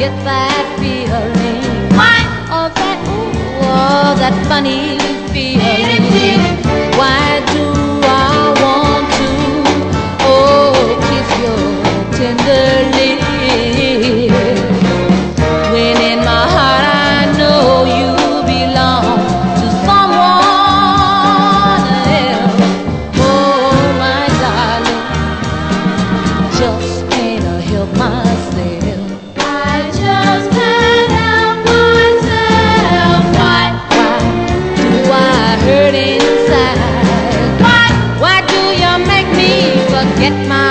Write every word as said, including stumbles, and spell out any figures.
get that feeling. Why? Oh, that, ooh, oh, that funny feeling. Why do I want to, oh, kiss you tenderly, when in my heart I know you belong to someone else. Oh, my darling, just can't help myself. I just can't help myself. Why, why do I hurt inside? Why, why do you make me forget my